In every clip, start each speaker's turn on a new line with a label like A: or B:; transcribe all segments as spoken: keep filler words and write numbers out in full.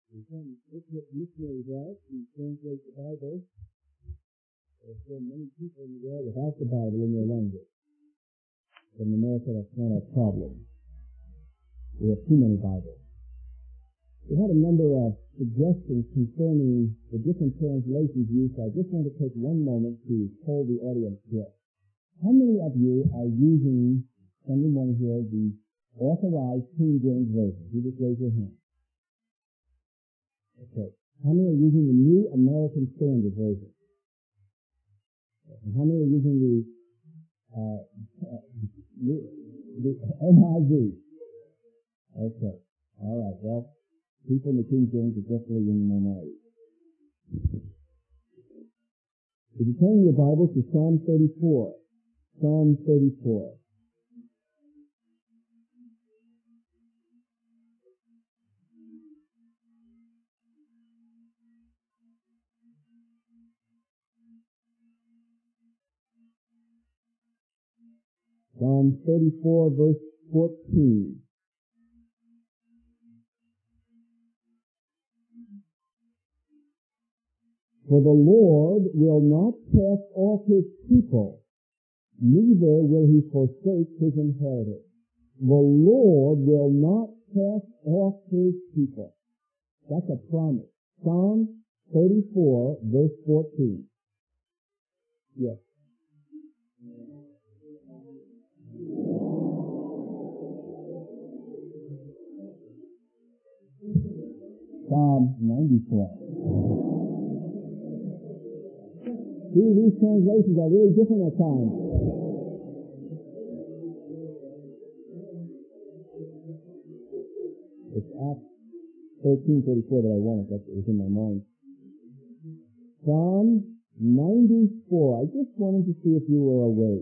A: We can look at missionaries out and translate the Bible. There are so many people in the world without the Bible in their language. But in America, that's not a problem. We have too many Bibles. We had a number of suggestions concerning the different translations used, so I just want to take one moment to poll the audience here. How many of you are using, Sunday morning here, the authorized King James Version? You just raise your hand. Okay. How many are using the New American Standard Version? And how many are using the, uh, uh, the, the N I V? Okay. All right. Well, people in the King James are definitely in the minority. If you turn your Bible to Psalm thirty-four, Psalm thirty-four. Psalm thirty-four, verse fourteen. For the Lord will not cast off his people, neither will he forsake his inheritance. The Lord will not cast off his people. That's a promise. Psalm thirty-four, verse fourteen. Yes. Psalm ninety-four. See, these translations are really different at times. It's Acts thirteen thirty-four that I wanted. That was in my mind. Psalm ninety-four. I just wanted to see if you were awake.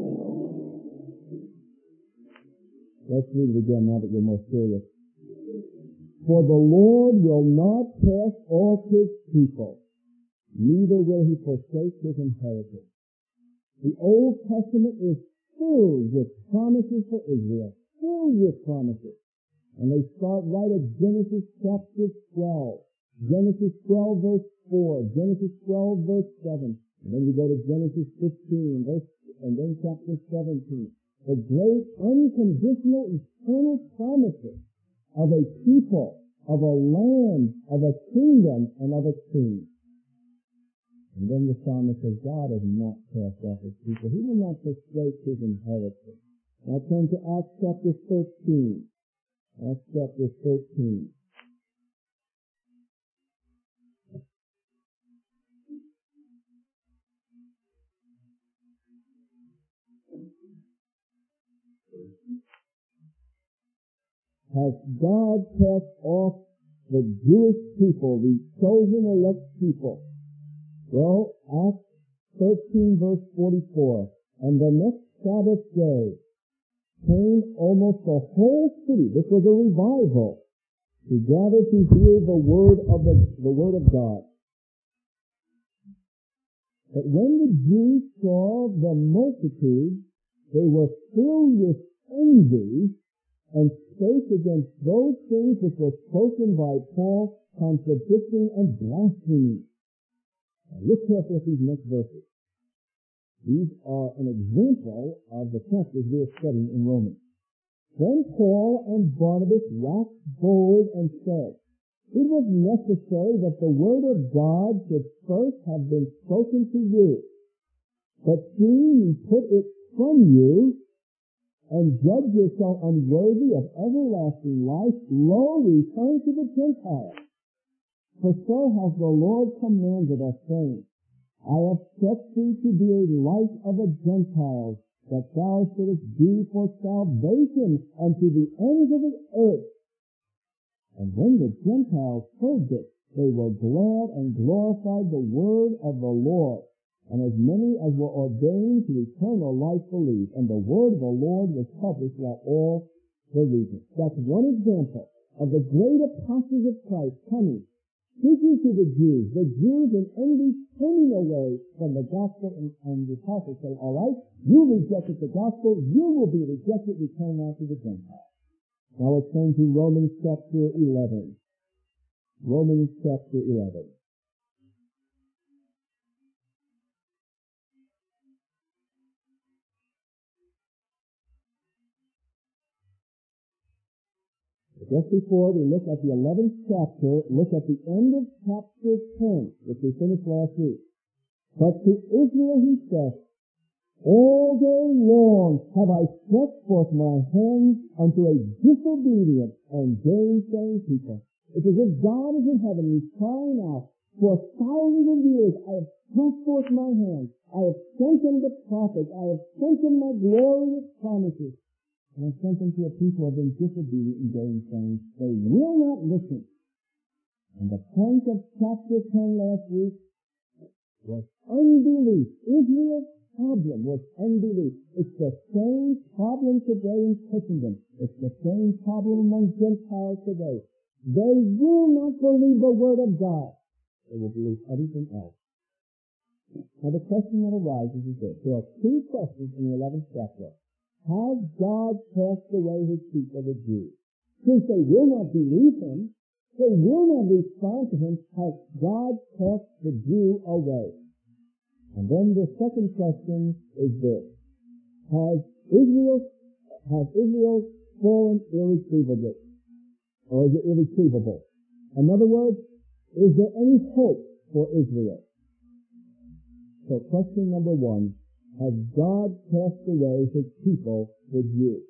A: Let's read it again now that you're more serious. For the Lord will not cast off his people, neither will he forsake his inheritance. The Old Testament is filled with promises for Israel, filled with promises. And they start right at Genesis chapter twelve. Genesis twelve verse four, Genesis twelve verse seven. And then we go to Genesis fifteen, verse, and then chapter seventeen. The great unconditional eternal promises of a people, of a land, of a kingdom, and of a king. And then the psalmist says, God has not cast off his people. He will not forsake his inheritance. Now turn to Acts chapter thirteen. Acts chapter thirteen. Has God cast off the Jewish people, the chosen elect people? Well, Acts thirteen verse forty-four. And the next Sabbath day came almost the whole city, this was a revival, to gather to hear the word of the, the word of God. But when the Jews saw the multitude, they were filled with envy and spake against those things which were spoken by Paul, contradicting and blaspheming. Now look carefully at these next verses. These are an example of the chapters we are studying in Romans. Then Paul and Barnabas waxed bold and said, it was necessary that the word of God should first have been spoken to you. But seeing you put it from you, and judge yourself unworthy of everlasting life, lo, return to the Gentiles. For so has the Lord commanded us, saying, I have set thee to be a light of the Gentiles, that thou shouldest be for salvation unto the ends of the earth. And when the Gentiles heard this, they were glad and glorified the word of the Lord. And as many as were ordained to eternal life believed, and the word of the Lord was published throughout all the region. That's one example of the great apostles of Christ coming, speaking to the Jews, the Jews in envy turning away from the gospel, and, and the apostles say, all right, you rejected the gospel, you will be rejected, return now to the Gentiles. Now let's turn to Romans chapter eleven. Romans chapter eleven. Just before we look at the eleventh chapter, look at the end of chapter ten, which we finished last week. But to Israel he said, all day long have I stretched forth my hands unto a disobedient and gainsaying people. It's as if God is in heaven and he's crying out, for thousands of years I have stretched forth my hands. I have sent them the prophets. I have sent them my glorious promises. And I sent them to a people who have been disobedient and gainsaying. They will not listen. And the point of chapter ten last week was unbelief. Israel's problem was unbelief. It's the same problem today in Christendom. It's the same problem among Gentiles today. They will not believe the Word of God. They will believe everything else. Now the question that arises is this. There are two questions in the eleventh chapter. Has God cast away his people, the Jews? Since they will not believe him, they will not respond to him, has God cast the Jew away? And then the second question is this. Has Israel, has Israel fallen irretrievably? Or is it irretrievable? In other words, is there any hope for Israel? So question number one, has God cast away his people, the Jews?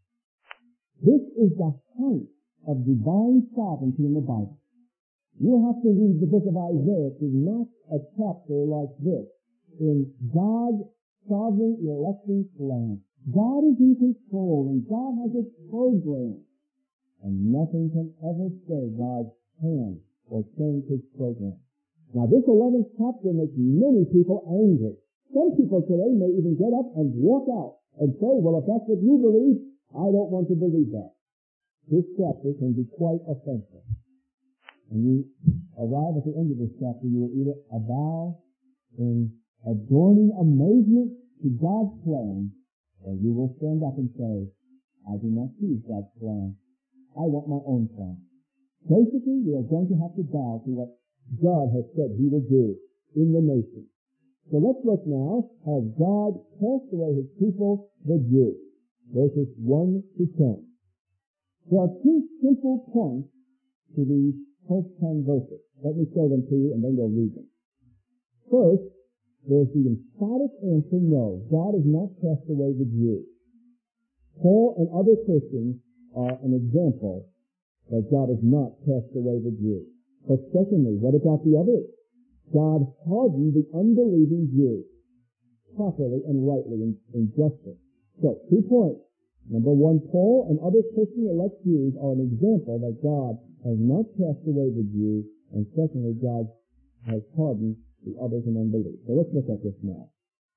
A: This is the height of divine sovereignty in the Bible. You'll have to read the book of Isaiah to match a chapter like this in God's sovereign electing plan. God is in control and God has a program. And nothing can ever stay God's hand or change his program. Now this eleventh chapter makes many people angry. Some people today may even get up and walk out and say, well, if that's what you believe, I don't want to believe that. This chapter can be quite offensive. When you arrive at the end of this chapter, you will either avow in adorning amazement to God's plan, or you will stand up and say, I do not choose God's plan. I want my own plan. Basically, we are going to have to bow to what God has said he will do in the nation. So let's look now. Has God cast away his people, the Jews? Verses one to ten. There are two simple points to these first ten verses. Let me show them to you and then we'll read them. First, there's the emphatic answer, no, God has not cast away the Jews. Paul and other Christians are an example that God has not cast away the Jews. But secondly, what about the others? God hardened the unbelieving Jews properly and rightly in, in justice. So, two points. Number one, Paul and other Christian elect Jews are an example that God has not cast away the Jews, and secondly, God has hardened the others in unbelief. So let's look at this now.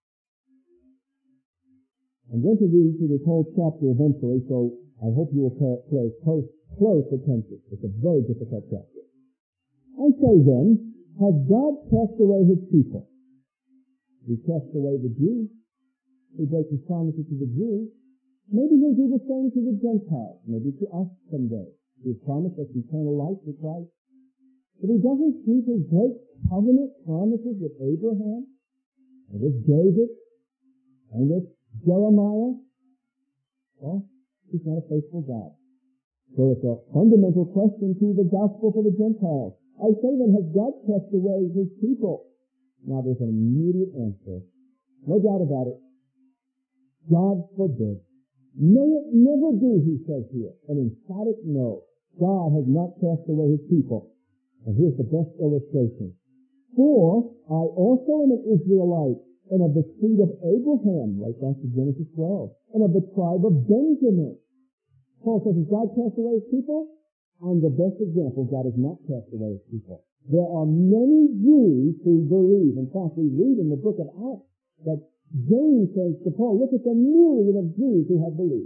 A: I'm going to read through this whole chapter eventually, so I hope you will pay close, close attention. It's a very difficult chapter. I say then, has God cast away his people? He cast away the Jews. He breaks his promises to the Jews. Maybe he'll do the same to the Gentiles. Maybe to us someday. He's promised us eternal life with Christ. But he doesn't keep his great covenant promises with Abraham, and with David, and with Jeremiah. Well, he's not a faithful God. So it's a fundamental question to the gospel for the Gentiles. I say then, has God cast away his people? Now there's an immediate answer. No doubt about it. God forbid. May it never be, he says here. An emphatic no. God has not cast away his people. And here's the best illustration. For I also am an Israelite, and of the seed of Abraham, right back to Genesis twelve, and of the tribe of Benjamin. Paul says, has God cast away his people? I'm the best example. God has not cast away his people. There are many Jews who believe. In fact, we read in the book of Acts that James says to Paul, look at the myriad of Jews who have believed.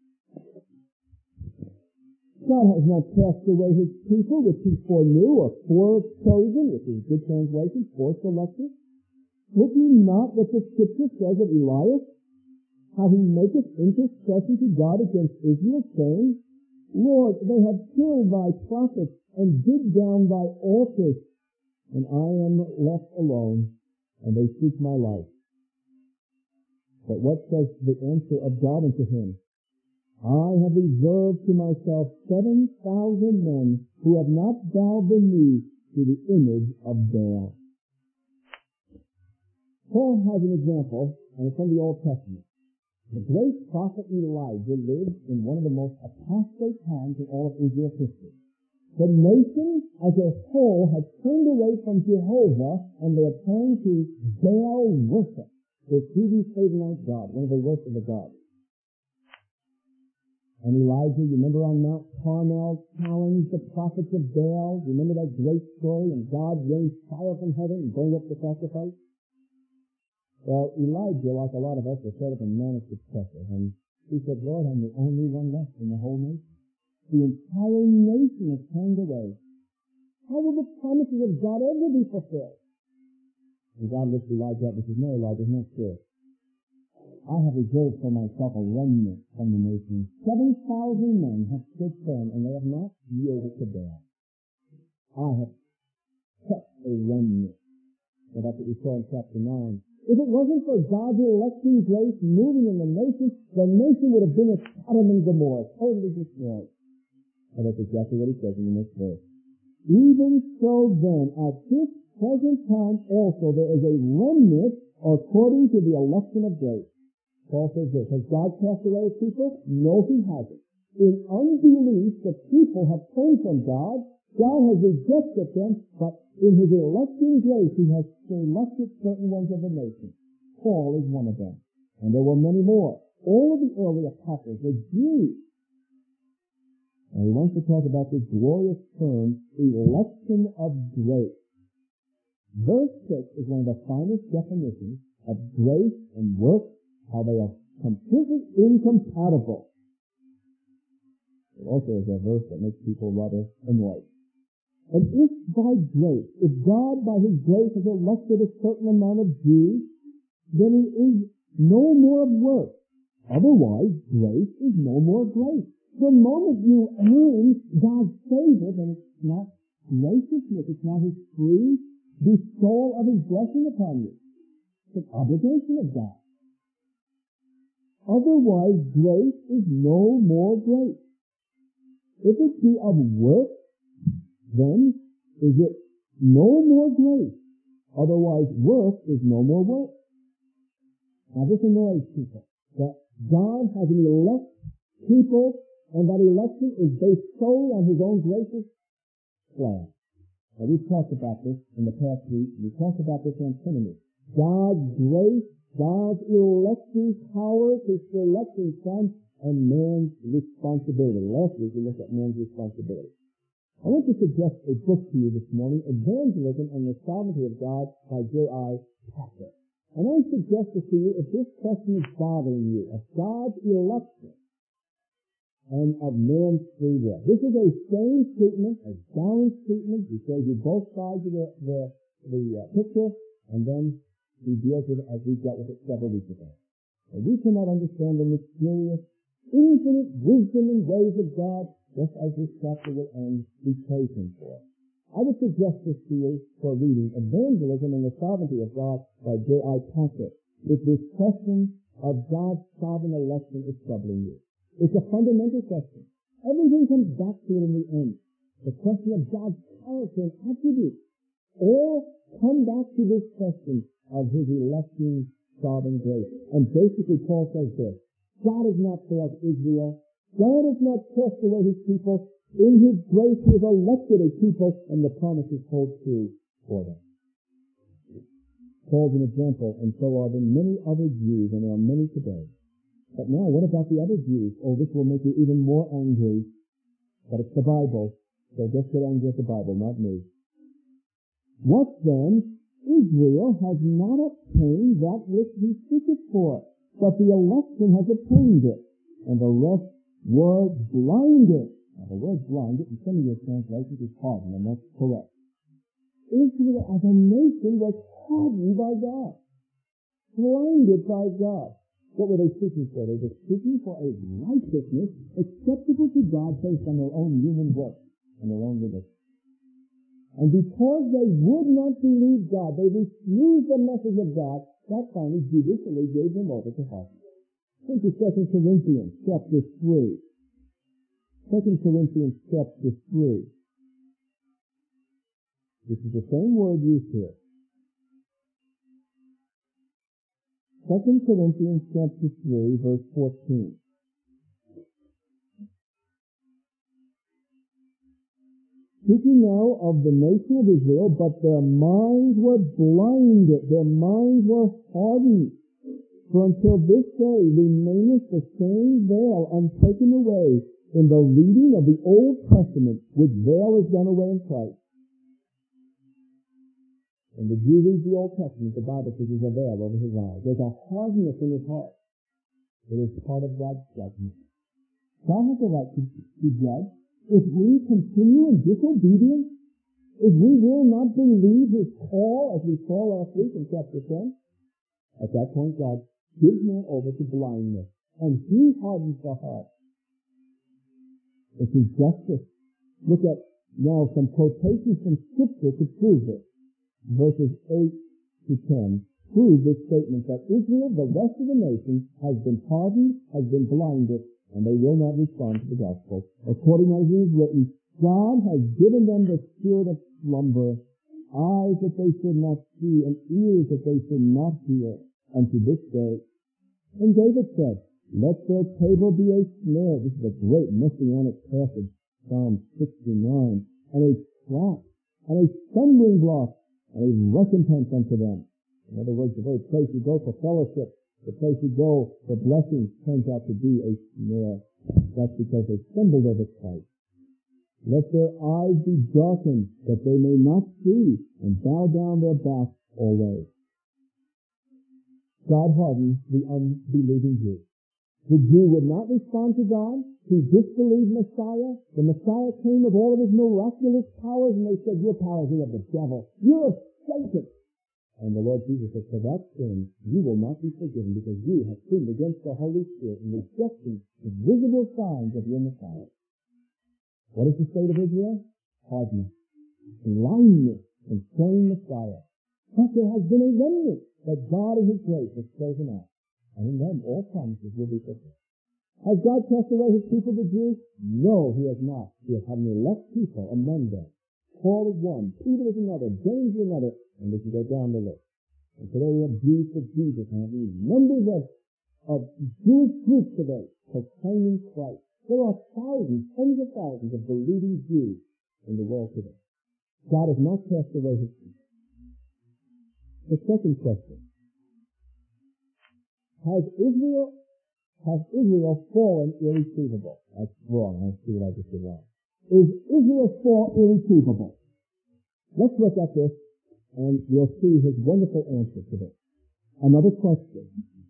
A: God has not cast away his people, which he foreknew, or forechosen, which is a good translation, foreselected. Look ye not what the scripture says of Elias, how he maketh intercession to God against Israel, saying, Lord, they have killed thy prophets and digged down thy altars, and I am left alone, and they seek my life. But what says the answer of God unto him? I have reserved to myself seven thousand men who have not bowed the knee to the image of Baal. Paul has an example, and it's from the Old Testament. The great prophet Elijah lived in one of the most apostate times in all of Israel's history. The nation as a whole had turned away from Jehovah, and they had turned to Baal worship, the T V favorite night god, one of the worst of the gods. And Elijah, you remember on Mount Carmel, challenged the prophets of Baal. You remember that great story? And God rained fire from heaven and burned up the sacrifice? Well, Elijah, like a lot of us, was sort of a manic successor. And he said, Lord, I'm the only one left in the whole nation. The entire nation has turned away. How will the promises of God ever be fulfilled? And God looked at Elijah up and said, no, Elijah, not sure. I have reserved for myself a remnant from the nation. Seven thousand men have stood firm, and they have not yielded to Baal. I have kept a remnant. So that's what we saw in chapter nine. If it wasn't for God's electing grace moving in the nation, the nation would have been a Sodom and Gomorrah, totally destroyed. And that's exactly what he says in the next verse. Even so then, at this present time also, there is a remnant according to the election of grace. Paul says this, has God cast away his people? No, he hasn't. In unbelief, the people have turned from God. God has rejected them, but in his electing grace, he has selected certain ones of the nation. Paul is one of them. And there were many more. All of the early apostles were Jews. And he wants to talk about this glorious term, election of grace. Verse six is one of the finest definitions of grace and work, how they are completely incompatible. It also is a verse that makes people rather annoyed. And if by grace, if God by his grace has elected a certain amount of Jews, then it is no more of work. Otherwise, grace is no more grace. The moment you earn God's favor, then it's not graciousness, it's not his free bestowal of his blessing upon you. It's an obligation of God. Otherwise, grace is no more grace. If it be of work, then is it no more grace. Otherwise, work is no more work. Now, this annoys people, that God has an elect people, and that election is based solely on his own gracious plan. Now, we've talked about this in the past week. We talked about this on Trinity. God's grace, God's electing power to select his son, and man's responsibility. Last week we looked at man's responsibility. I want to suggest a book to you this morning, Evangelism and the Sovereignty of God by J I Packer. And I suggest to you, if this question is bothering you, of God's election and of man's free will. This is a sane treatment, a balanced treatment. He shows you both sides of the, the, the uh, picture, and then he deals with it as we dealt with it several weeks ago. And we cannot understand the mysterious, infinite wisdom and ways of God, just as this chapter will end. We praise him for it. I would suggest this to you for reading Evangelism and the Sovereignty of God by J I Packer. If this question of God's sovereign election is troubling you. It's a fundamental question. Everything comes back to it in the end. The question of God's character and attributes all come back to this question of his electing sovereign grace. And basically Paul says this, God has not failed Israel. God has not cast away his people. In his grace he has elected a people, and the promises hold true for them. Paul's an example, and so are there many other Jews, and there are many today. But now, what about the other Jews? Oh, this will make you even more angry. But it's the Bible, so just get angry at the Bible, not me. What then? Israel has not obtained that which he seeketh for, but the election has obtained it, and the rest were blinded. Now, the word blinded, in some of your translations, is hardened, and that's correct. Israel as a nation was hardened by God, blinded by God. What were they seeking for? They were seeking for a righteousness acceptable to God based on their own human work and their own religion. And because they would not believe God, they refused the message of God, that finally judicially gave them over to heart. Turn to Second Corinthians chapter three. Second Corinthians chapter three. This is the same word used here. Second Corinthians chapter three, verse fourteen. Speaking now of the nation of Israel, but their minds were blinded, their minds were hardened. For until this day remaineth the same veil untaken away in the reading of the Old Testament, which veil is done away in Christ. And the Jew reads the Old Testament, the Bible says there's a veil over his eyes. There's a hardness in his heart. It is part of God's judgment. God has the right to, to judge. If we continue in disobedience, if we will not believe his call, as we saw last week in chapter ten, at that point God gives man over to blindness, and he hardens the heart. It's his justice. Look at now some quotations from Scripture to prove it. Verses eight to ten prove this statement that Israel, the rest of the nation, has been hardened, has been blinded, and they will not respond to the gospel. According as it is written, God has given them the spirit of slumber, eyes that they should not see, and ears that they should not hear, unto this day. And David said, let their table be a snare. This is a great messianic passage, Psalm sixty-nine, and a trap, and a stumbling block, and a recompense unto them. In other words, the very place you go for fellowship, the place you go for blessing, turns out to be a snare. That's because they stumbled over Christ. Let their eyes be darkened, that they may not see, and bow down their backs always. God hardens the unbelieving Jew. The Jew would not respond to God. He disbelieved Messiah. The Messiah came with all of his miraculous powers, and they said, your powers are of the devil. You're of Satan. And the Lord Jesus said, for that sin, you will not be forgiven because you have sinned against the Holy Spirit in rejecting the visible signs of your Messiah. What is the state of Israel? Hardness, blindness concerning Messiah. But there has been a remnant that God in his grace has chosen out. And in them all promises will be fulfilled. Has God cast away his people, the Jews? No, he has not. He has had an elect people among them. Paul is one, Peter is another, James is another, and we can go down the list. And today we have Jews for Jesus, and we have numbers of, of Jewish groups today proclaiming Christ. There are thousands, tens of thousands of believing Jews in the world today. God has not cast away his people. The second question. Has Israel, has Israel fallen irretrievable? That's wrong. I see what I just did wrong. Is Israel's fall irretrievable? Let's look at this, and we'll see his wonderful answer to this. Another question.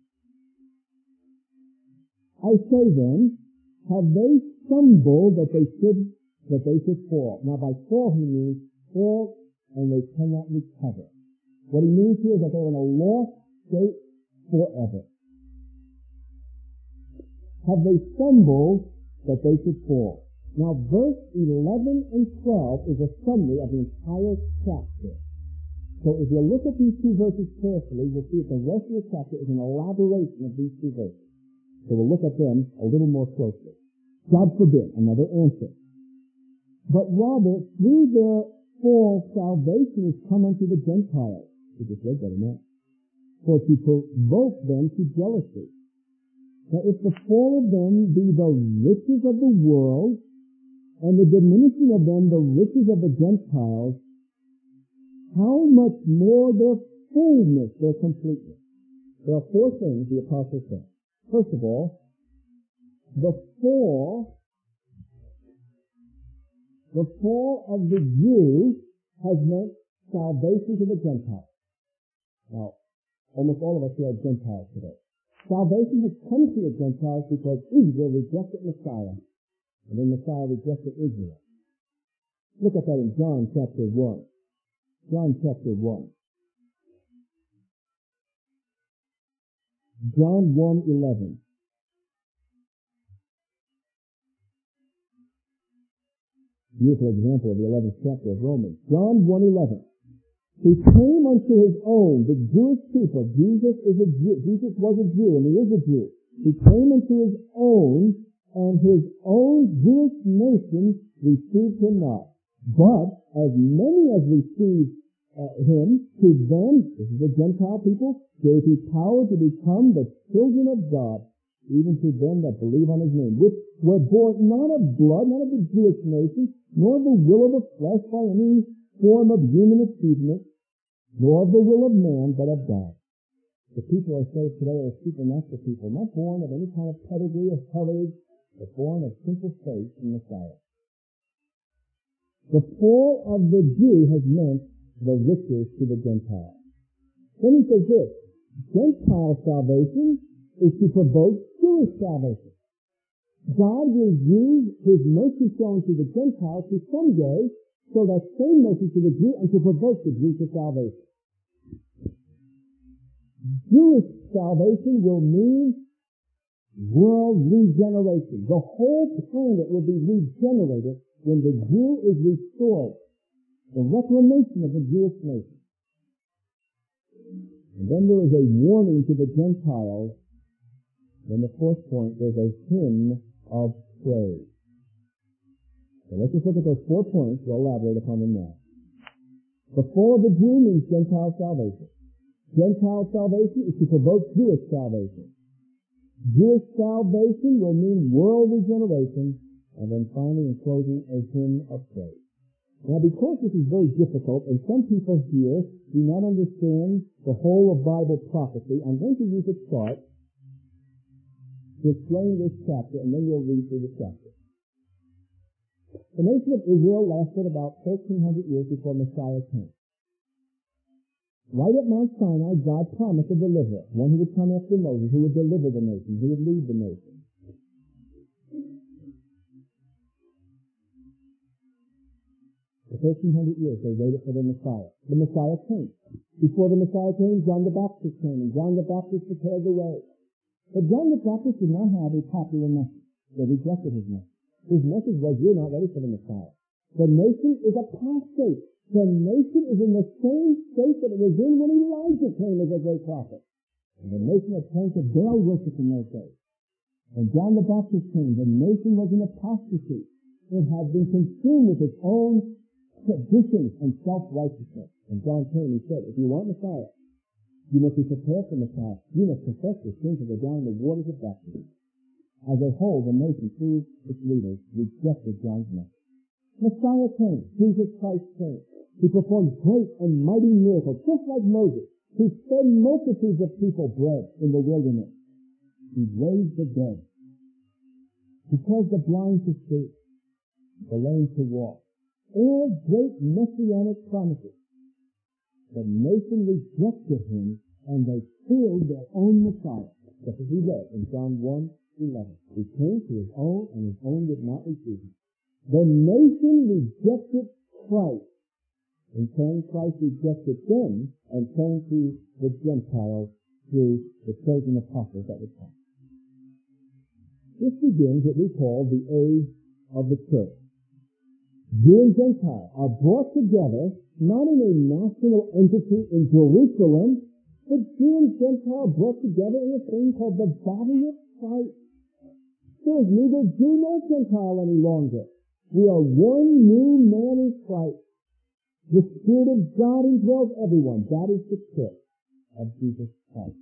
A: I say then, have they stumbled that they should that they should fall? Now, by fall he means fall and they cannot recover. What he means here is that they're in a lost state forever. Have they stumbled that they should fall? Now, verse eleven and twelve is a summary of the entire chapter. So if you look at these two verses carefully, you'll see that the rest of the chapter is an elaboration of these two verses. So we'll look at them a little more closely. God forbid, another answer. But rather, through their fall, salvation is come unto the Gentiles. We just read that in that. For to provoke them to jealousy. Now, if the fall of them be the riches of the world, and the diminishing of them the riches of the Gentiles, how much more their fullness, their completeness? There are four things the apostle said. First of all, the fall, the fall of the Jew has meant salvation to the Gentiles. Now, almost all of us here are Gentiles today. Salvation has come to the Gentiles because Israel rejected Messiah. And then Messiah rejected Israel. Look at that in John chapter one. John chapter one. John one eleven. Beautiful example of the eleventh chapter of Romans. John one eleven. He came unto his own, the Jewish people. Jesus is a Jew. Jesus was a Jew, and he is a Jew. He came unto his own, and his own Jewish nation received him not. But as many as received uh, him, to them, this is the Gentile people, gave he power to become the children of God, even to them that believe on his name, which were born not of blood, not of the Jewish nation, nor of the will of the flesh by any form of human achievement, nor of the will of man, but of God. The people are saved today are supernatural people, not born of any kind of pedigree or heritage, but born of simple faith in Messiah. The fall of the Jew has meant the riches to the Gentile. Then he says this, Gentile salvation is to provoke Jewish salvation. God will use his mercy shown to the Gentiles to someday show that same mercy to the Jew and to provoke the Jew to salvation. Jewish salvation will mean world regeneration. The whole planet will be regenerated when the Jew is restored. The reclamation of the Jewish nation. And then there is a warning to the Gentiles. In the fourth point, there's a hymn of praise. So let's just look at those four points. We'll elaborate upon them now. The fall of the Jew means Gentile salvation. Gentile salvation is to provoke Jewish salvation. Jewish salvation will mean world regeneration. And then finally, in closing, a hymn of praise. Now, because this is very difficult, and some people here do not understand the whole of Bible prophecy, I'm going to use a chart to explain this chapter, and then we'll read through the chapter. The nation of Israel lasted about thirteen hundred years before Messiah came. Right at Mount Sinai, God promised a deliverer, one who would come after Moses, who would deliver the nation, who would lead the nation. For thirteen hundred years, they waited for the Messiah. The Messiah came. Before the Messiah came, John the Baptist came, and John the Baptist prepared the way. But John the Baptist did not have a popular message. They rejected his message. His message was, you're not ready for the Messiah. The nation is apostate. The nation is in the same state that it was in when Elijah came as a great prophet. And the nation had turned to Baal worship in those days. When John the Baptist came, the nation was in apostasy. It had been consumed with its own traditions and self-righteousness. And John came and said, if you want Messiah, you must be prepared for Messiah. You must confess your sins and go down in the waters of baptism. As a whole, the nation, through its leaders, rejected John's message. Messiah came. Jesus Christ came. He performed great and mighty miracles, just like Moses. He fed multitudes of people bread in the wilderness. He raised the dead. He caused the blind to see, the lame to walk. All great messianic promises. The nation rejected him, and they killed their own Messiah. Just as we read in John one eleven. He came to his own, and his own did not receive him. The nation rejected Christ. In turn, Christ rejected them, and turned to the Gentiles through the chosen apostles that would come. This begins what we call the age of the church. Jew and Gentile are brought together not in a national entity in Jerusalem, but Jew and Gentile brought together in a thing called the body of Christ. There is neither Jew nor Gentile any longer. We are one new man in Christ. The Spirit of God indwells everyone. That is the church of Jesus Christ.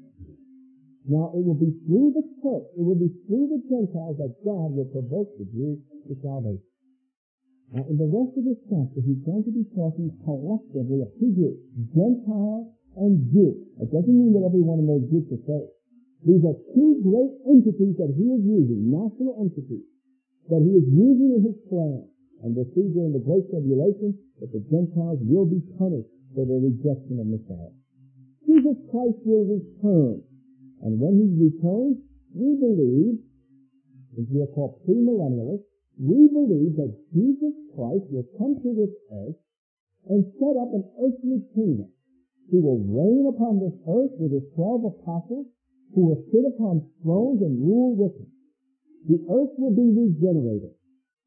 A: Now, it will be through the church, it will be through the Gentiles that God will provoke the Jews to salvation. Now, in the rest of this chapter, he's going to be talking collectively of two groups, Gentile and Jew. It doesn't mean that every one of those groups are saved. These are two great entities that he is using, national entities, that he is using in his plan. And we'll see during the Great Tribulation that the Gentiles will be punished for their rejection of Messiah. Jesus Christ will return. And when he returns, we believe, as we are called premillennialists, we believe that Jesus Christ will come to this earth and set up an earthly kingdom. He will reign upon this earth with his twelve apostles, who will sit upon thrones and rule with him. The earth will be regenerated.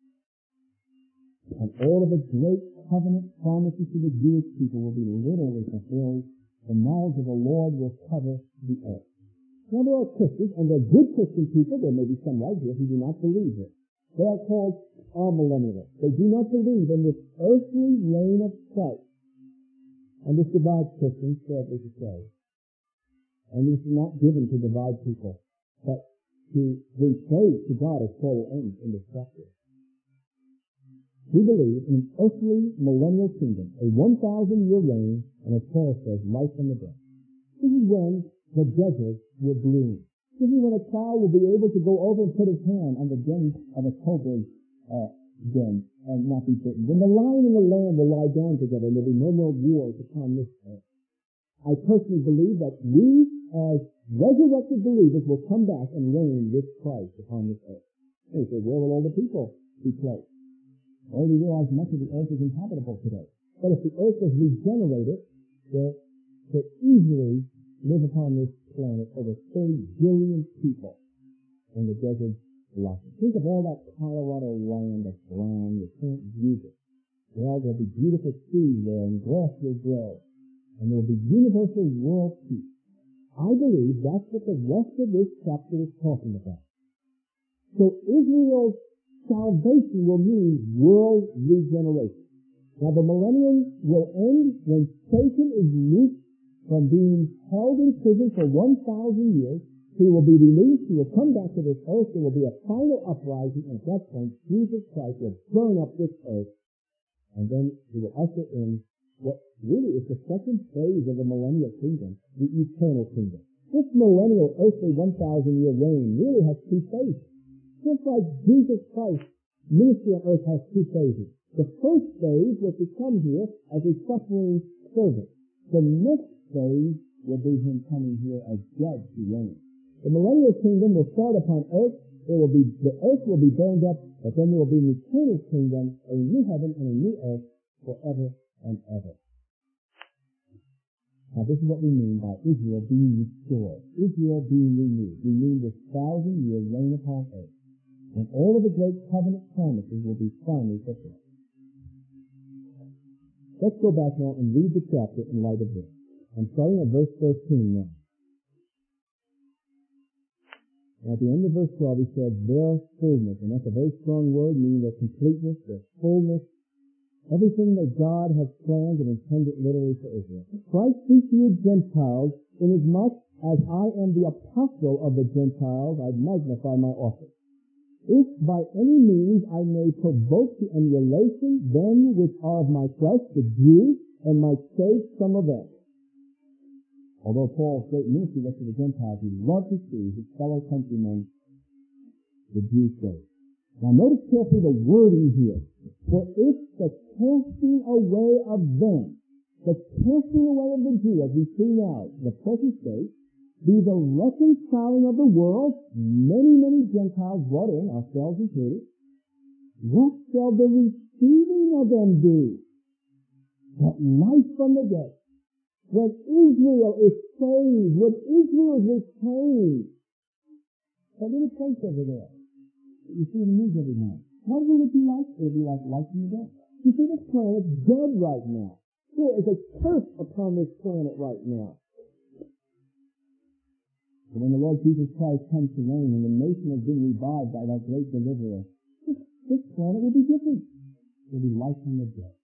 A: And all of the great covenant promises to the Jewish people will be literally fulfilled. The knowledge of the Lord will cover the earth. Now there are Christians, and they're good Christian people. There may be some right here who do not believe it. They are called amillennialists. They do not believe in this earthly reign of Christ. And this divides Christians, sadly to say. And this is not given to divide people, but to bring praise to God as Paul ends in this chapter. We believe in an earthly millennial kingdom, a one thousand year reign, and as Paul says, life from the dead. This is when the desert will bloom. This is when a child will be able to go over and put his hand on the den of a cobra's uh, den and not be bitten. When the lion and the lamb will lie down together, and there will be no more wars upon this earth. I personally believe that we, as resurrected believers, will come back and reign with Christ upon this earth. And you say, where will all the people be placed? Well, we realize much of the earth is inhabitable today. But if the earth was regenerated, there could easily live upon this planet over thirty billion people when the desert blossoms. Think of all that Colorado land that's brown, you can't use it. Well, there'll be beautiful trees there, and grass will grow, and there'll be universal world peace. I believe that's what the rest of this chapter is talking about. So Israel's salvation will mean world regeneration. Now the millennium will end when Satan is loosed from being held in prison for one thousand years. He will be released. He will come back to this earth. There will be a final uprising, and at that point, Jesus Christ will burn up this earth, and then he will usher in what really is the second phase of the millennial kingdom, the eternal kingdom. This millennial earthly one thousand year reign really has two phases. Just like Jesus Christ's ministry on earth has two phases. The first phase was to come here as a suffering servant. The next phase will be him coming here as judge to reign. The millennial kingdom will start upon earth. It will be, the earth will be burned up, but then there will be an eternal kingdom, a new heaven and a new earth forever and ever. Now this is what we mean by Israel being restored. Israel being renewed. We mean this thousand year reign upon earth, when all of the great covenant promises will be finally fulfilled. Let's go back now and read the chapter in light of this. I'm starting at verse thirteen now. And at the end of verse twelve, he said, their fullness. And that's a very strong word, meaning their completeness, their fullness, everything that God has planned and intended literally for Israel. Christ speaks to you Gentiles, inasmuch as I am the apostle of the Gentiles, I magnify my office. If by any means I may provoke to emulation them which are of my flesh, the Jews, and might save some of them. Although Paul's great ministry was to the Gentiles, he loved to see his fellow countrymen, the Jews, saved. Now notice carefully the wording here. For if the casting away of them, the casting away of the Jew, as we see now, the present state, be the reconciling of the world, many, many Gentiles brought in, ourselves included, what shall the receiving of them do? But life from the dead. When Israel is saved, when Israel is retained, that little place over there, you see the news every night. What will it be like? It will be like life from the dead. You see, this planet's dead right now. There is a curse upon this planet right now. But when the Lord Jesus Christ comes to reign and the nation has been revived by that great deliverer, this, this planet will be different. It will be life from the dead.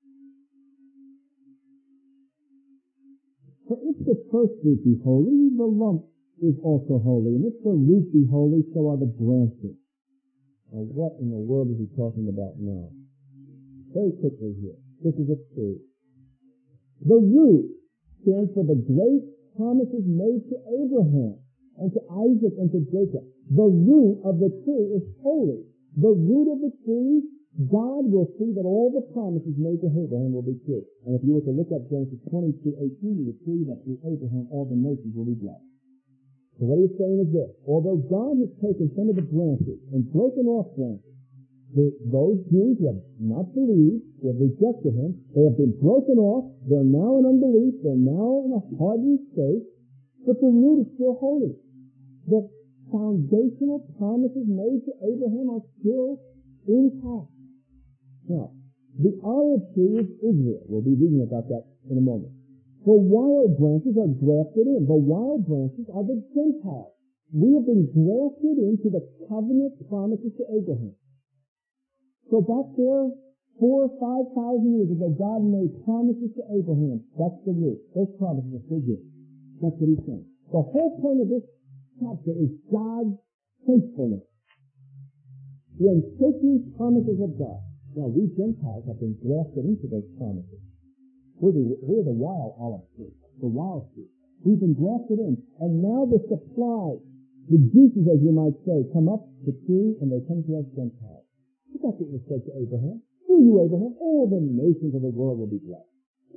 A: For if the first root be holy, the lump is also holy. And if the root be holy, so are the branches. Now what in the world is he talking about now? Very quickly here. This is a tree. The root stands for the great promises made to Abraham and to Isaac and to Jacob. The root of the tree is holy. The root of the tree, God will see that all the promises made to Abraham will be true. And if you were to look up Genesis twenty-two eighteen, you would see that through Abraham all the nations will be blessed. So what he's saying is this. Although God has taken some of the branches and broken off branches, the, those Jews who have not believed, who have rejected him, they have been broken off, they're now in unbelief, they're now in a hardened state, but the root is still holy. The foundational promises made to Abraham are still intact. Now, the olive tree is Israel. We'll be reading about that in a moment. The wild branches are grafted in. The wild branches are the Gentiles. We have been grafted into the covenant promises to Abraham. So back there, four or five thousand years ago, God made promises to Abraham. That's the root. Those promises are still good. That's what he's saying. The whole point of this chapter is God's faithfulness. The unshakable promises of God. Now, we Gentiles have been grafted into those promises. We're the, we're the wild olive tree, the wild tree. We've been grafted in, and now the supply, the juices, as you might say, come up the tree, and they come to us Gentiles. That's what was said to Abraham. Through you, Abraham, all the nations of the world will be blessed.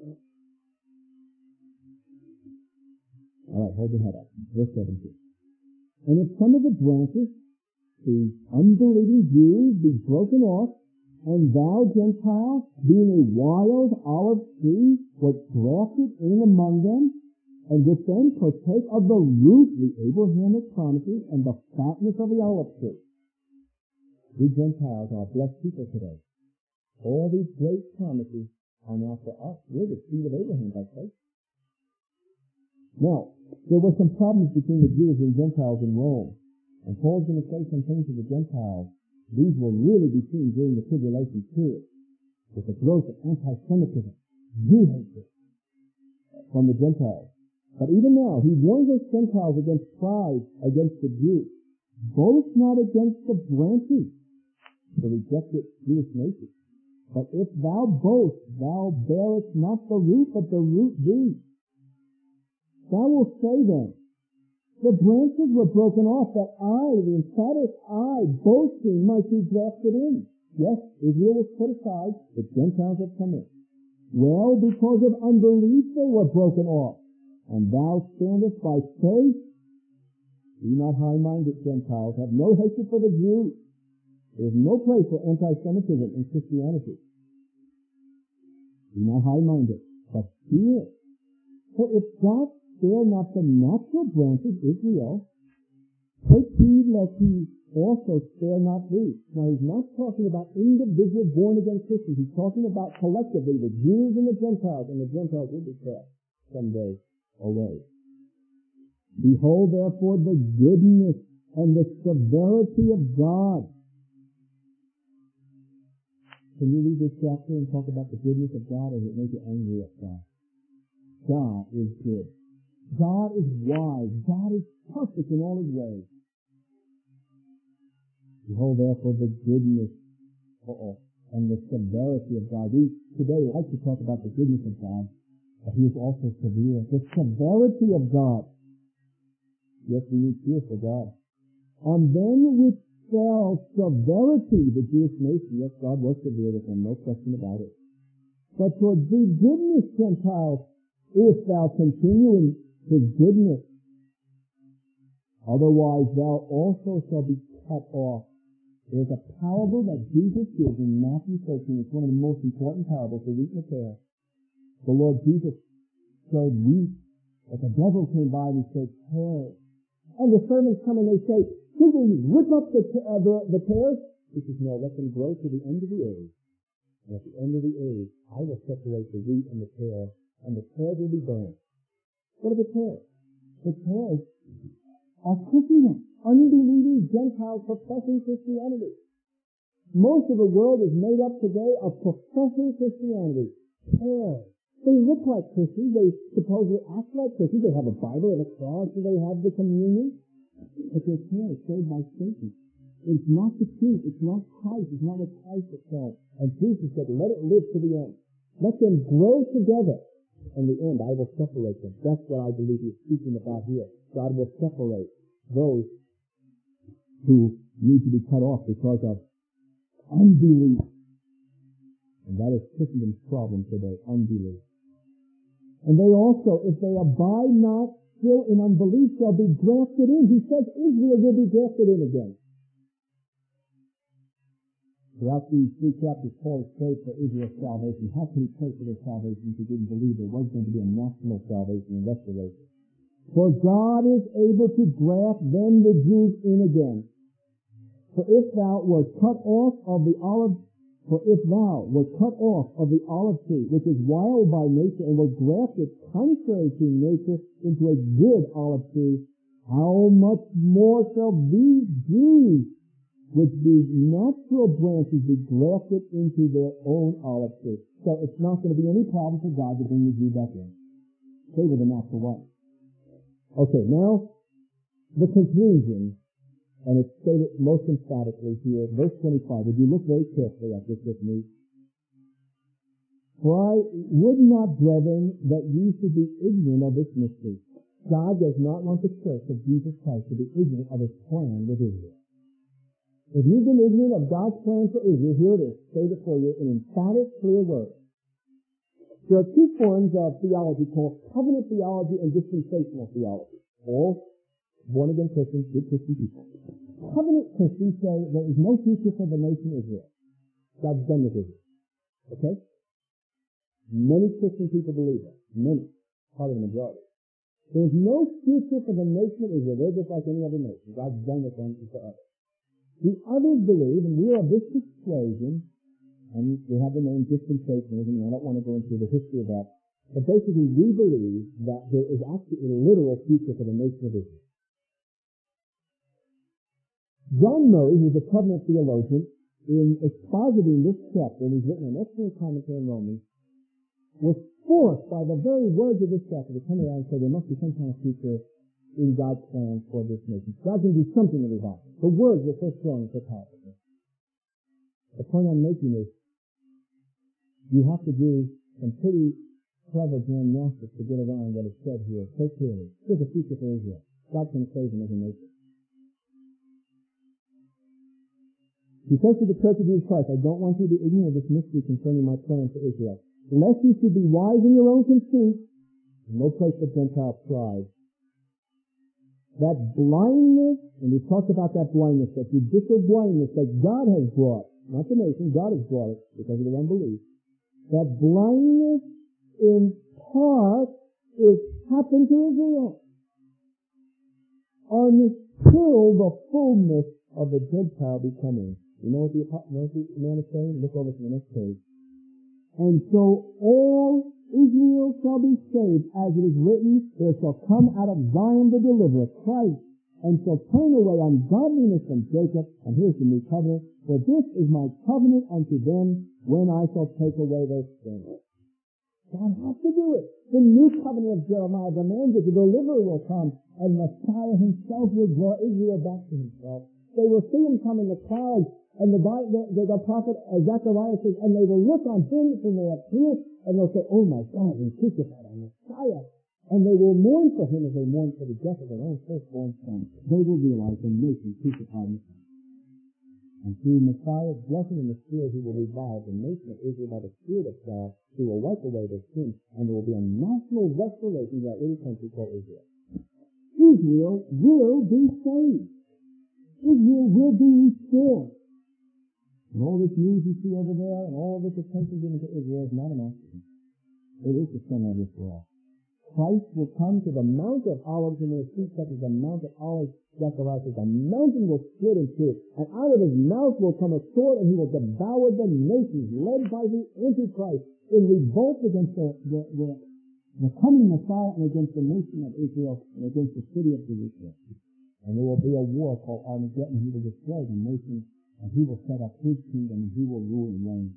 A: All right, hold your head up. Verse seventeen. And if some of the branches, the unbelieving Jews, be broken off, and thou, Gentile, being a wild olive tree, was grafted in among them, and with them partake of the root, the Abrahamic promises, and the fatness of the olive tree. We Gentiles are blessed people today. All these great promises are now for us. We're the seed of Abraham by faith. Now, there were some problems between the Jews and Gentiles in Rome, and Paul's going to say some things to the Gentiles. These will really be seen during the tribulation period, with the growth of anti-Semitism, Jew hatred from the Gentiles. But even now, he warns us Gentiles against pride against the Jews. Boast not against the branches, the rejected Jewish nation. But if thou boast, thou bearest not the root, but the root thee. Thou wilt say then, the branches were broken off that I, the emphatic I, boasting, might be grafted in. Yes, Israel was put aside, the Gentiles have come in. Well, because of unbelief they were broken off. And thou standest by faith. Be not high-minded, Gentiles. Have no hatred for the Jews. There is no place for anti-Semitism in Christianity. Be not high-minded, but fear. For if God spare not the natural branches, Israel, take heed lest he also spare not thee. Now he's not talking about individual born-again Christians. He's talking about collectively the Jews and the Gentiles, and the Gentiles will be cast someday away. Behold therefore the goodness and the severity of God. Can you read this chapter and talk about the goodness of God, or does it make you angry at God? God is good. God is wise. God is perfect in all his ways. Behold therefore the goodness uh-oh, and the severity of God. We today like to talk about the goodness of God, but he is also severe. The severity of God. Yes, we need fear for God. On them which fell severity, the Jewish nation, yes, God was severe with them, no question about it. But toward thee goodness, Gentiles, if thou continue in his goodness. Otherwise thou also shalt be cut off. There's a parable that Jesus gives in Matthew thirteen. It's one of the most important parables, the wheat and the tare. The Lord Jesus showed wheat, but the devil came by and he said, tares. And the servants come and they say, should we rip up the, uh, the, the tares? He says, no, let them grow to the end of the age. And at the end of the age, I will separate the wheat and the tare, and the tares will be burned. What are the tares? The tares are Christians, unbelieving Gentiles professing Christianity. Most of the world is made up today of professing Christianity. Tares. They look like Christians. They supposedly act like Christians. They have a Bible and a cross, and they have the communion. But they're tares saved by Satan. It's not the truth. It's not Christ. It's not what Christ itself. And Jesus said, let it live to the end. Let them grow together. In the end, I will separate them. That's what I believe he's speaking about here. God will separate those who need to be cut off because of unbelief. And that is Christendom's problem today, unbelief. And they also, if they abide not still in unbelief, shall be grafted in. He says Israel will be grafted in again. Throughout these three chapters, Paul prayed for Israel's salvation. How can he pray for their salvation if he didn't believe there was going to be a national salvation and restoration? For God is able to graft them, the Jews, in again. For if thou wert cut off of the olive, for if thou wert cut off of the olive tree, which is wild by nature, and were grafted contrary to nature into a good olive tree, how much more shall these Jews, which be natural branches, be grafted into their own olive tree? So it's not going to be any problem for God to bring the Jew back in. They were the natural one. Okay, now the conclusion, and it's stated most emphatically here, verse twenty-five. Would you look very carefully at this with me? For I would not, brethren, that ye should be ignorant of this mystery. God does not want the church of Jesus Christ to be ignorant of his plan with Israel. If you've been ignorant of God's plan for Israel, here it is, stated for you in emphatic, clear words. There are two forms of theology called covenant theology and dispensational theology. All born-again Christians, good Christian people. Covenant Christians say there is no future for the nation Israel. God's done with Israel. Okay? Many Christian people believe that. Many. Probably the majority. There's no future for the nation of Israel. They're just like any other nation. God's done with them forever. The others believe, and we are this persuasion, and we have the name dispensationalism, and I don't want to go into the history of that, but basically we believe that there is actually a literal future for the nation of Israel. John Murray, who's a covenant theologian, in expositing this chapter, and he's written an excellent commentary on Romans, was forced by the very words of this chapter to come around and say there must be some kind of future in God's plan for this nation. God can do something with revival. The words are so strong and so powerful. The point I'm making is you have to do some pretty clever gymnastics to get around what is said here so clearly. There's a future for Israel. God's going to save them as a nation. He says to the church of Jesus Christ, I don't want you to be ignorant of this mystery concerning my plan for Israel. Lest you should be wise in your own conceit, no place for Gentile pride. That blindness, and we talked about that blindness, that judicial blindness that God has brought, not the nation, God has brought it because of their unbelief. That blindness in part is happened to Israel until the fullness of the Gentile be come in. You know what the, know what the man is saying? Look over to the next page. And so all Israel shall be saved, as it is written, there shall come out of Zion the deliverer, Christ, and shall turn away ungodliness from Jacob. And here's the new covenant. For this is my covenant unto them when I shall take away their sins. God has to do it. The new covenant of Jeremiah demands that the deliverer will come, and Messiah himself will draw Israel back to himself. They will see him come in the clouds, and the, the, the, the prophet Zechariah says, and they will look on him whom they have pierced, and they'll say, oh my God, we crucified our Messiah. And they will mourn for him as they mourn for the death of their own firstborn son. They will realize the nation crucified Messiah. And through Messiah's blessing in the Spirit, he will revive the nation of Israel by the Spirit of God, who will wipe away their sins, and there will be a national restoration of that little country called Israel. Israel will be saved. Israel will be restored. And all this news you see over there, and all this attention given to Israel is not an accident. It is the center of this world. Christ will come to the Mount of Olives, and their feet touches the Mount of Olives. Zechariah says, the mountain will split in two, and out of his mouth will come a sword, and he will devour the nations, led by the Antichrist, in revolt against the, the, the, the coming Messiah and against the nation of Israel and against the city of Jerusalem. And there will be a war called Armageddon. He will destroy the nation, and he will set up his kingdom, and he will rule and reign.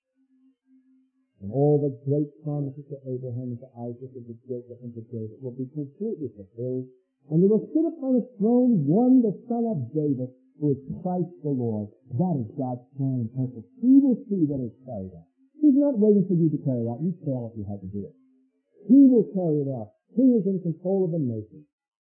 A: And all the great promises to Abraham and to Isaac and to Jacob and to David will be completely fulfilled. And there will sit upon his throne one, the son of David, who is Christ the Lord. That is God's plan and purpose. He will see that it's carried out. He's not waiting for you to carry it out. You fail if you have to do it. He will carry it out. He is in control of the nation.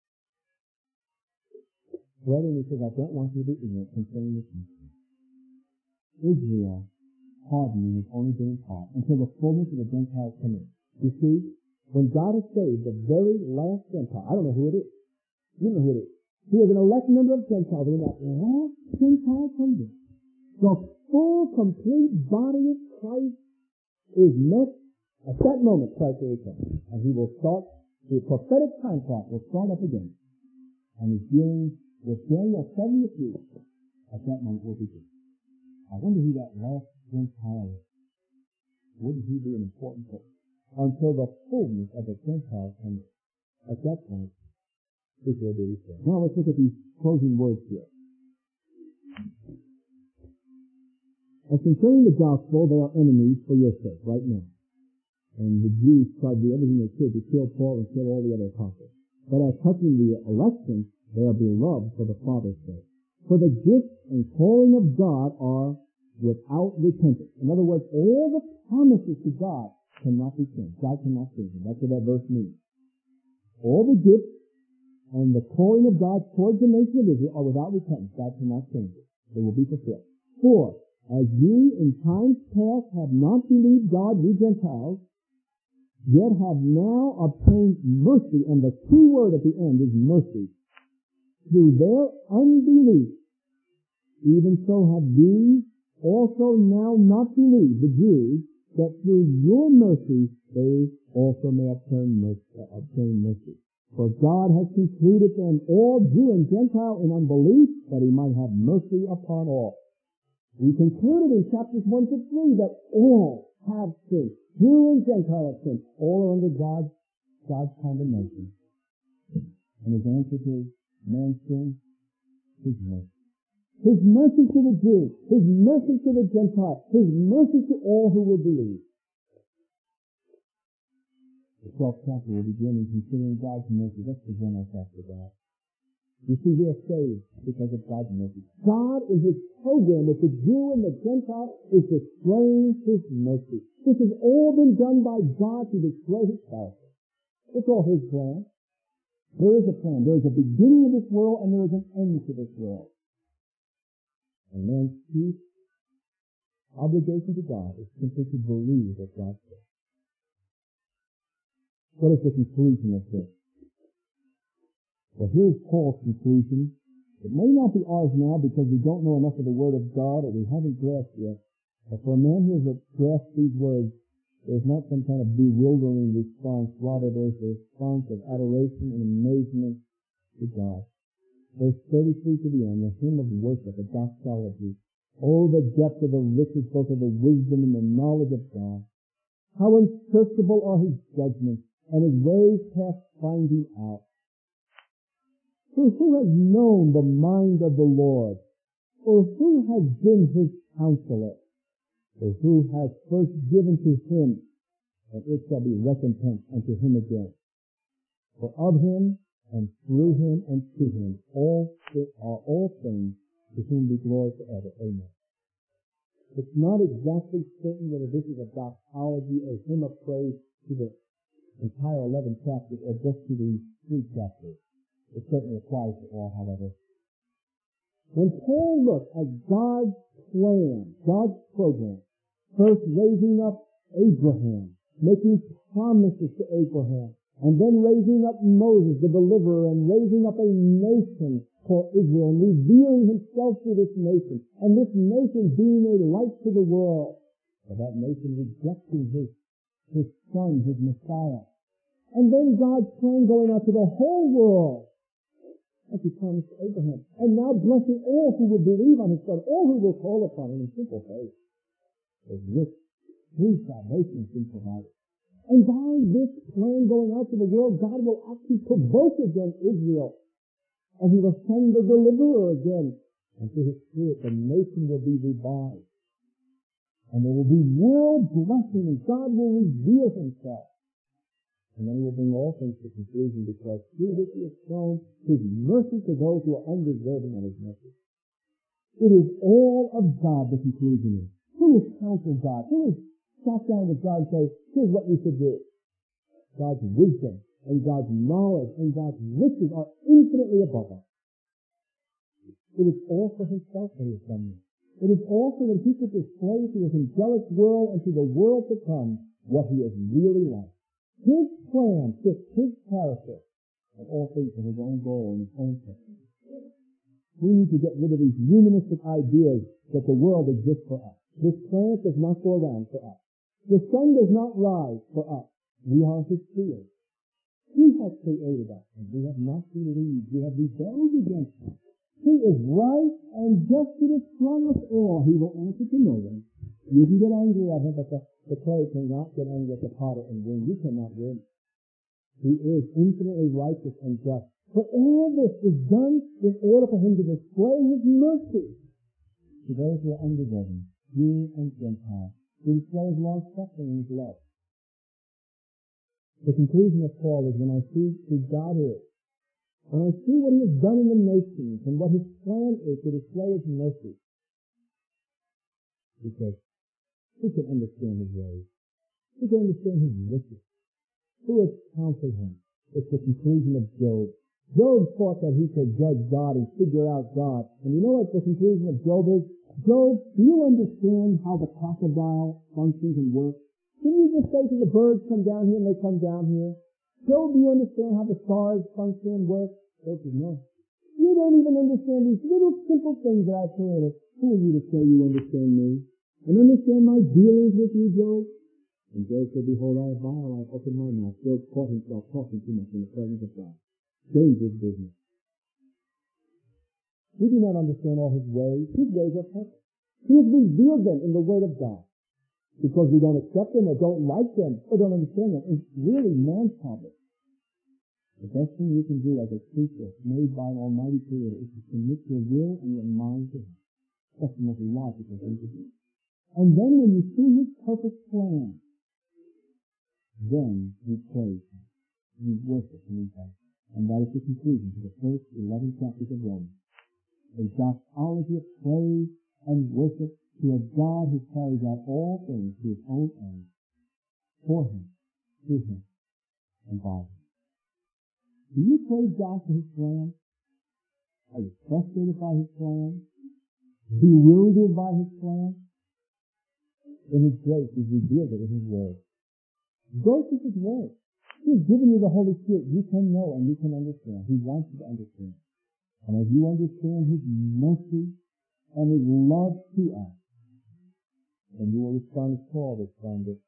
A: Brethren, he says, I don't want you to be ignorant concerning this nation. Israel, hardening is only being taught until the fullness of the Gentiles come in. You see, when God has saved the very last Gentile, I don't know who it is. You know who it is. He has an elect number of Gentiles, and that last Gentile comes in. The full, complete body of Christ is met at that moment Christ will return. And he will start The prophetic contract will start up again. And he's dealing with Daniel's seventieth week. At that moment will begin. I wonder who that last Gentile is. Wouldn't he be an important person? Until the fullness of the Gentile comes. At that point, this will be restored. Now let's look at these closing words here. As concerning the gospel, they are enemies for your sake right now. And the Jews tried to do everything they could to kill Paul and kill all the other apostles. But as touching the election, they are beloved for the Father's sake. For the gift and calling of God are without repentance. In other words, all the promises to God cannot be changed. God cannot change them. That's what that verse means. All the gifts and the calling of God towards the nation of Israel are without repentance. God cannot change it. They will be fulfilled. For, as ye in times past have not believed God, ye Gentiles, yet have now obtained mercy, and the key word at the end is mercy, through their unbelief, even so have these also now not believed, the Jews, that through your mercy they also may obtain mercy. Uh, obtain mercy. For God has concluded them, all Jew and Gentile in unbelief, that he might have mercy upon all. We concluded in chapters one to three that all have sinned. Jew and Gentile have sinned. All are under God's, God's condemnation. And his answer to man's sin, his mercy. His mercy to the Jew, his mercy to the Gentile, his mercy to all who will believe. The twelfth chapter will begin in considering God's mercy. Let's present ourselves to God. You see, we are saved because of God's mercy. God in his program with the Jew and the Gentile is displaying his mercy. This has all been done by God to display his character. It's all his plan. There is a plan. There is a beginning of this world and there is an end to this world. And man's chief obligation to God is simply to believe what God says. What is the conclusion of this? Well, here's Paul's conclusion. It may not be ours now because we don't know enough of the Word of God or we haven't grasped yet. But for a man who has grasped these words, there's not some kind of bewildering response. Rather, there's a response of adoration and amazement to God. Verse thirty-three to the end, the hymn of worship, a doxology. Oh, the depth of the riches, both of the wisdom and the knowledge of God. How unsearchable are his judgments, and his ways past finding out. For who has known the mind of the Lord? Or who has been his counselor? Or who has first given to him, and it shall be recompensed unto him again? For of him, and through him, and to him, all are all things, to whom be glory forever. Amen. It's not exactly certain whether this is a doxology or hymn of praise to the entire eleven chapters or just to the three chapters. It certainly applies to all, however. When Paul looked at God's plan, God's program, first raising up Abraham, making promises to Abraham, and then raising up Moses, the deliverer, and raising up a nation for Israel, and revealing himself to this nation, and this nation being a light to the world, for that nation rejecting his, his son, his Messiah. And then God's plan going out to the whole world, as he promised to Abraham, and now blessing all who will believe on his son, all who will call upon him in simple faith. As rich, free salvation has been provided. And by this plan going out to the world, God will actually provoke again Israel. And he will send the deliverer again. And through his Spirit, the nation will be revived. And there will be world blessing, and God will reveal himself. And then he will bring all things to conclusion, because through this he has shown his mercy to those who are undeserving of his mercy. It is all of God, the conclusion is. Who has counseled God? Who has sat down with God and say, here's what we should do? God's wisdom and God's knowledge and God's riches are infinitely above us. It is all for himself that he has done this. It is all so that he could display to his angelic world and to the world to come what he is really like. His plan fits his character and all things for his own goal and his own purpose. We need to get rid of these humanistic ideas that the world exists for us. This planet does not go around for us. The sun does not rise for us. We are his creatures. He has created us, and we have not believed. We have rebelled against him. He is right and just to destroy us all. He will answer to no one. You can get angry at him, but the, the clay cannot get angry at the potter and win. You cannot win. He is infinitely righteous and just. But all this is done in order for him to display his mercy to those who are undeserving, Jew and Gentile, to display his long-suffering and his love. The conclusion of Paul is when I see who God is, when I see what he has done in the nations and what his plan is to display his mercy, he says, who can understand his ways? Who can understand his riches? Who has counseled him? It's the conclusion of Job. Job thought that he could judge God and figure out God. And you know what the conclusion of Job is? Job, do you understand how the crocodile functions and works? Can you just say to the birds, come down here, and they come down here? Job, do you understand how the stars function and work? Job says, no. You don't even understand these little simple things that I created. Who are you to say you understand me? And understand my dealings with you, Job? And Job said, behold, I have vile, I have opened my mouth. Job caught himself talking too much in the presence of God. Dangerous business. We do not understand all his ways. His ways are perfect. He has revealed them in the Word of God. Because we don't accept them or don't like them or don't understand them, it's really man's problem. The best thing you can do as a creature made by an almighty creator is to submit your will and your mind to him. That's the most logical thing to do. And then when you see his perfect plan, then you praise him. You worship him in faith. And that is the conclusion to the first eleven chapters of Romans. A doxology of praise and worship to a God who carries out all things to his own end, for him, through him, and by him. Do you praise God for his plan? Are you frustrated by his plan? Bewildered by his plan? In his grace, he's revealed it in his word. Grace is his word. He's given you the Holy Spirit. You can know and you can understand. He wants you to understand. And as you understand his mercy and his love to us, then you will respond as Paul responded.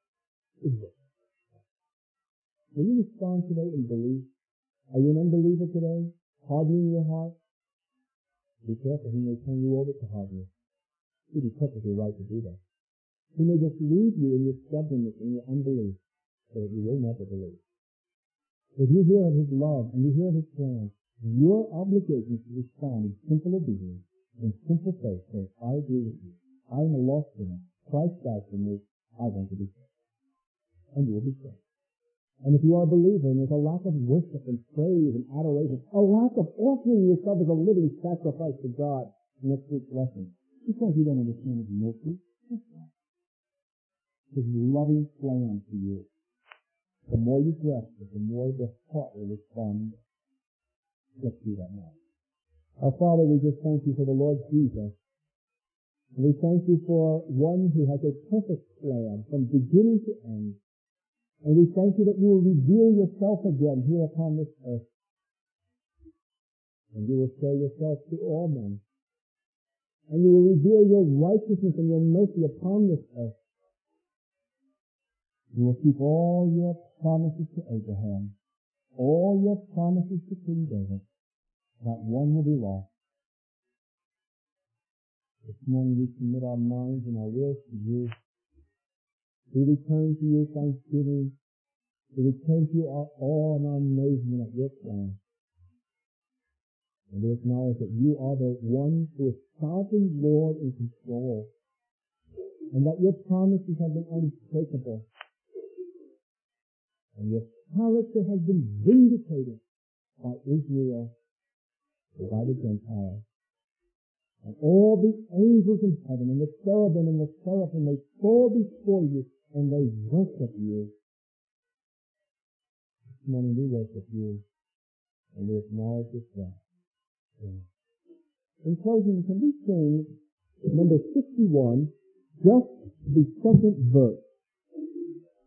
A: Will you respond today in belief? Are you an unbeliever today? Hardening your heart? Be careful, he may turn you over to hardness. He'd be perfectly right to do that. He may just leave you in your stubbornness and your unbelief, so that you will never believe. If you hear of his love and you hear of his plan, your obligation is to respond in simple obedience, in simple faith, saying, I agree with you. I am a lost sinner. Christ died for me. I want to be saved. And you will be saved. And if you are a believer and there's a lack of worship and praise and adoration, a lack of offering yourself as a living sacrifice to God in next week's lesson, because you don't understand his mercy, his loving plan to you. The more you grasp it, the more the heart will respond. Let's do that now. Our Father, we just thank you for the Lord Jesus. And we thank you for one who has a perfect plan from beginning to end. And we thank you that you will reveal yourself again here upon this earth. And you will show yourself to all men. And you will reveal your righteousness and your mercy upon this earth. You will keep all your promises to Abraham, all your promises to King David. Not one will be lost. This morning we submit our minds and our wills to you. We return to you thanksgiving. We return to you our awe and our amazement at your plan. And we acknowledge that you are the one who is sovereign Lord in control. And that your promises have been unshakable. And your character has been vindicated by Israel and by the Gentiles. And all the angels in heaven and the cherubim and the seraphim, they fall before you and they worship you. This morning we worship you and we acknowledge this God. In closing, can we sing number sixty-one, just the second verse?